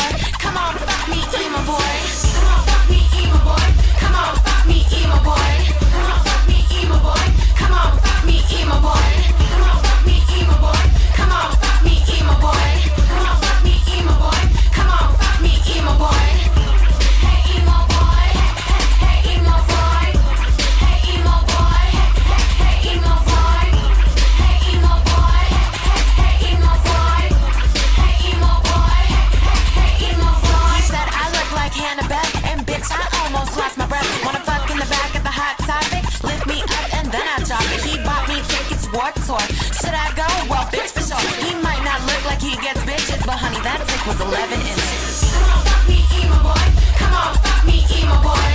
boy. Come on, fuck me, emo boy. Come on, fuck me, emo boy. Come on, fuck me, emo boy. Come on, fuck me, emo boy. Come on, fuck me, emo boy. Come on, fuck me, emo boy. Come on, fuck me, emo boy. Come on, fuck me, emo boy. Come on, fuck me, emo boy. Hey emo boy. Hey emo boy. Hey emo boy. Hey emo boy. Hey emo boy. Hey emo boy. Hey emo boy. Hey emo boy. He said I look like Hannah Beth, and bitch I almost lost my breath. Wanna fuck in the back of the hot topic? Lift me up and then I drop it. He bought me tickets, Warped Tour. Should I go? Well, bitch for sure. He might not look like he gets bitches, but honey, that dick was 11 inches. Come on, fuck me, emo boy. Come on, fuck me, emo boy.